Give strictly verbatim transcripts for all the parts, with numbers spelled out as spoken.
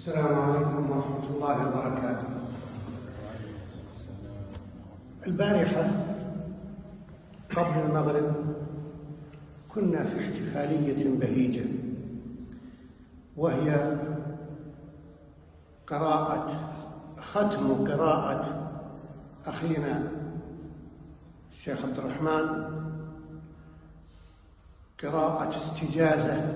السلام عليكم ورحمة الله وبركاته. البارحة قبل المغرب كنا في احتفالية بهيجة، وهي قراءة ختم قراءة أخينا الشيخ عبد الرحمن، قراءة استجازة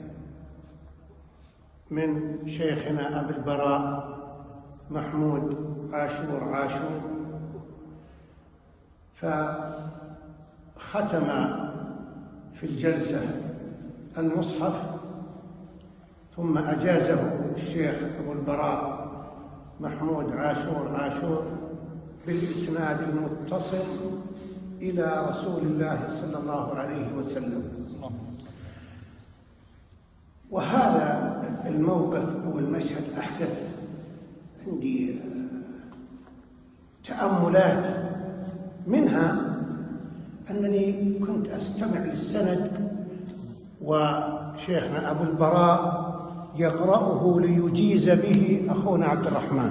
من شيخنا أبي البراء محمود عاشور عاشور، فختم في الجلسة المصحف، ثم أجازه الشيخ أبو البراء محمود عاشور عاشور بالإسناد المتصل إلى رسول الله صلى الله عليه وسلم. وهذا الموقف أو المشهد أحدث عندي تأملات، منها أنني كنت أستمع للسند وشيخنا أبو البراء يقرأه ليجيز به أخونا عبد الرحمن،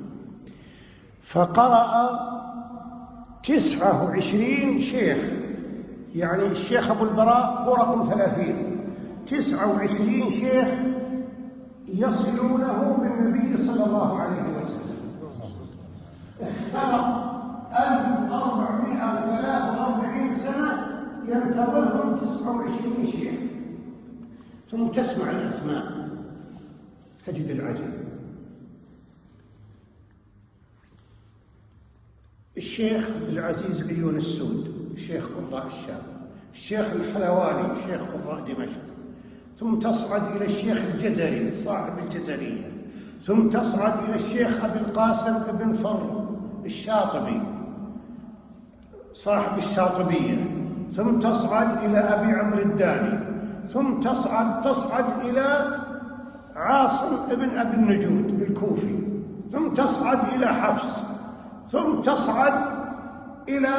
فقرأ تسعة وعشرين شيخ، يعني الشيخ أبو البراء هو رقم ثلاثين، تسعة وعشرين شيخ يصلونه بالنبي صلى الله عليه وسلم. اخترق ألف وأربعمائة وثلاثة وأربعين سنة ينتظرهم تسعة وعشرين شيخ، ثم تسمع الأسماء تجد العجب. الشيخ عبد العزيز عيون السود شيخ قراء الشام، الشيخ الحلواني شيخ قراء دمشق، ثم تصعد إلى الشيخ الجزري صاحب الجزرية، ثم تصعد إلى الشيخ أبي القاسم بن فر الشاطبي صاحب الشاطبية، ثم تصعد إلى أبي عمرو الداني، ثم تصعد تصعد إلى عاصم بن أبي النجود الكوفي، ثم تصعد إلى حفص، ثم تصعد إلى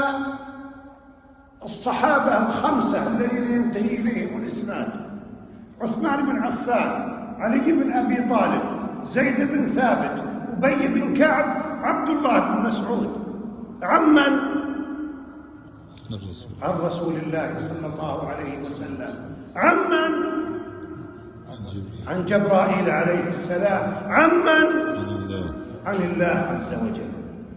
الصحابة الخمسة الذين ينتهي إليهم الإسناد: عثمان بن عفان، علي بن أبي طالب، زيد بن ثابت، أبي بن كعب، عبد الله بن مسعود. عمن؟ عن رسول الله صلى الله عليه وسلم. عمن؟ عن جبرائيل عليه السلام. عمن؟ عن الله عز وجل.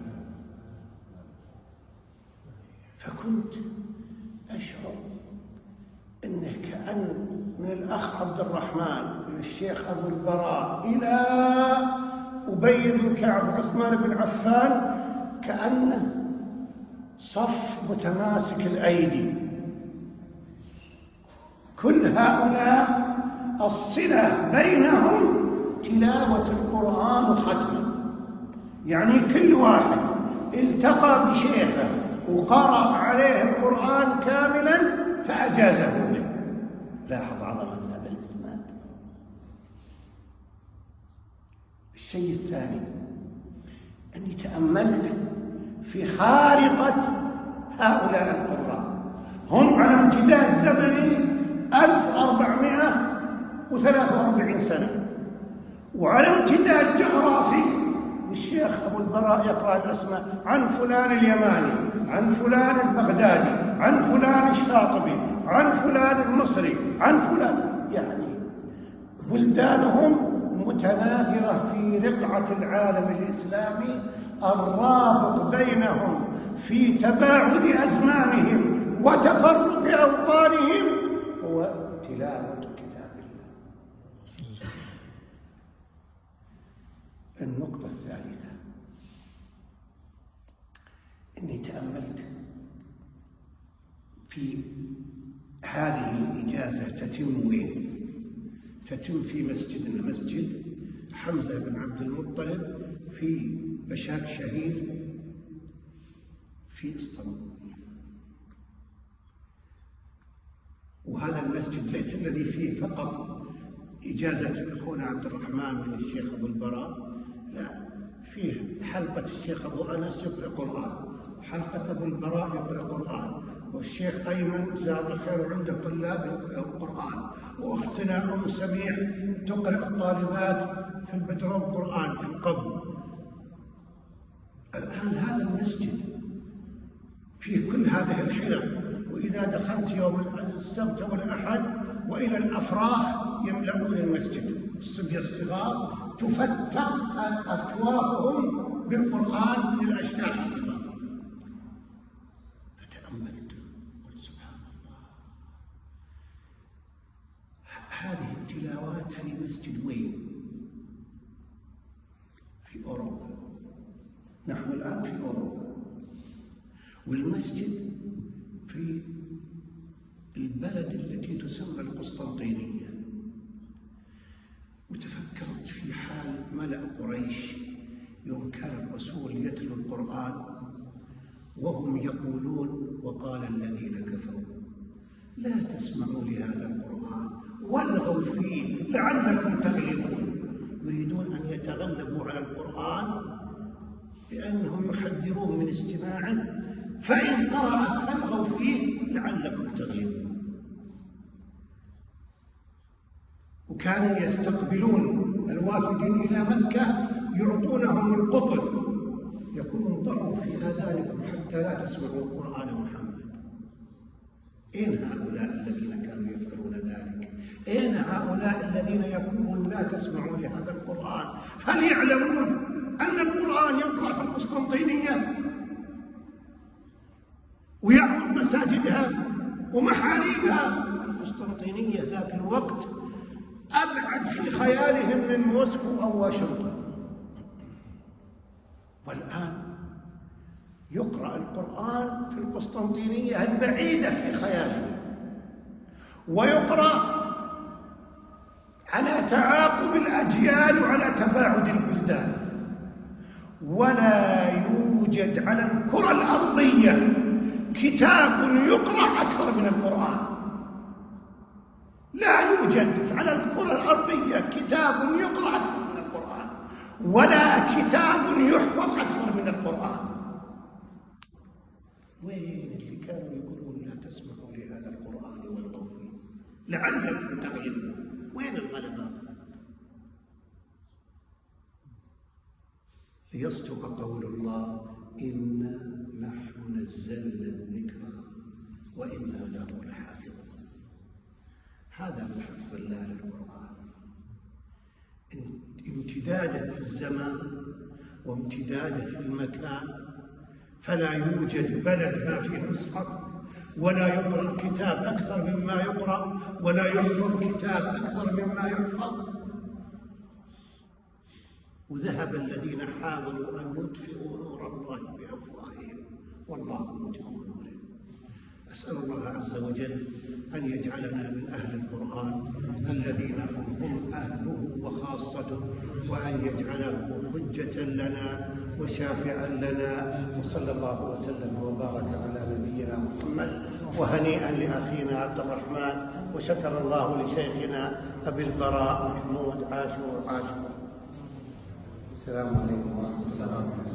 فكنت أشعر أنه كأن من الأخ عبد الرحمن إلى الشيخ أبو البراء إلى أبي بن كعب عثمان بن عفان كأنه صف متماسك الأيدي، كل هؤلاء الصلة بينهم تلاوة القرآن وختمه، يعني كل واحد التقى بشيخه وقرأ عليه القرآن كاملا فأجازه له. لاحظ عظمة هذا الإسناد. الشيء الثاني أني تأملت في خارطة هؤلاء القراء، هم على امتداد زمني ألف وأربعمائة وثلاثة وأربعين سنة، وعلى امتداد جغرافي الشيخ أبو البراء يقرأ الأسماء: عن فلان اليماني، عن فلان البغدادي، عن فلان الشاطبي، عن فلان المصري، عن فلان، يعني بلدانهم متناهرة في رقعة العالم الإسلامي. الرابط بينهم في تباعد أزمانهم وتفرق أوطانهم هو تلاوة كتاب الله. النقطة الثالثة إني تأملت في هذه الإجازة تتم وين؟ تتم في مسجدنا، مسجد حمزة بن عبد المطلب في بشاك شهير في اسطنبول. وهذا المسجد ليس الذي فيه فقط إجازة أخونا عبد الرحمن من الشيخ أبو البراء، لا، فيه حلقة الشيخ أبو أنس يقرأ قرآن، حلقة أبو البراء يقرأ قرآن، والشيخ أيمن جزاه الله خير عنده طلاب يقرأ القرآن، وأختنا أم سميع تقرأ الطالبات في البدروم قرآن في القبر. الآن هذا المسجد في كل هذه الحلم، وإذا دخلت يوم السبت والأحد وإلى الأفراح يملؤون المسجد، الصبية الصغار تفتح أكوابهم بالقرآن للأشياخ الكبار. فتأملت قلت سبحان الله، هذه التلاوات في مسجد وين؟ في أوروبا. نحن الآن في أوروبا، والمسجد في البلد التي تسمى القسطنطينية. وتفكرت في حال ملأ قريش يوم كان الرسول يتلو القرآن وهم يقولون وقال الذين كفروا لا تسمعوا لهذا القرآن والغوا فيه لعلكم تغلبون. يريدون أن يتغلبوا على القرآن لأنهم يحذرون من استماعه، فإن قرأ فالغوا فيه لعلكم تغلبون. وكانوا يستقبلون الوافدين إلى مكة يعطونهم القطن، يقولون ضعوا في آذانكم حتى لا تسمعوا القرآن محمد. أين هؤلاء الذين كانوا يفترون ذلك؟ أين هؤلاء الذين يقولون لا تسمعوا لهذا القرآن؟ هل يعلمون أن القرآن يقرأ في القسطنطينية ويعرض مساجدها ومحاريبها؟ القسطنطينية ذاك الوقت أبعد في خيالهم من موسكو أو واشنطن. والآن يقرأ القرآن في القسطنطينية البعيدة في خيالهم، ويقرأ على تعاقب الأجيال وعلى تباعد البلدان. ولا يوجد على الكرة الأرضية كتاب يقرأ أكثر من القرآن. لا يوجد على الكرة الأرضية كتاب يقرأ أكثر من القرآن، ولا كتاب يحفظ أكثر من القرآن. وين اللي كانوا يقولون لا تسمعوا لهذا القرآن والغوا فيه لعلكم تغلبون؟ وين الغلبة؟ ليصدق قول الله إنا نحن نزلنا الذكر وإنا له لحافظون. هذا من حفظ الله للقرآن، امتداده في الزمان وامتداده في المكان. فلا يوجد بلد ما فيه مصحف، ولا يقرأ كتاب أكثر مما يقرأ، ولا يحفظ كتاب أكثر مما يحفظ. وذهب الذين حاولوا أن يطفئوا نور الله بأفواههم والله متم نوره. أسأل الله عز وجل أن يجعلنا من أهل القرآن الذين هم أهله وخاصته، وأن يجعله حجة لنا وشافعا لنا. وصلى الله وسلم وبارك على نبينا محمد. وهنيئا لأخينا عبد الرحمن، وشكر الله لشيخنا أبي البراء محمود عاشور عاشور. السلام عليكم ورحمة الله وبركاته.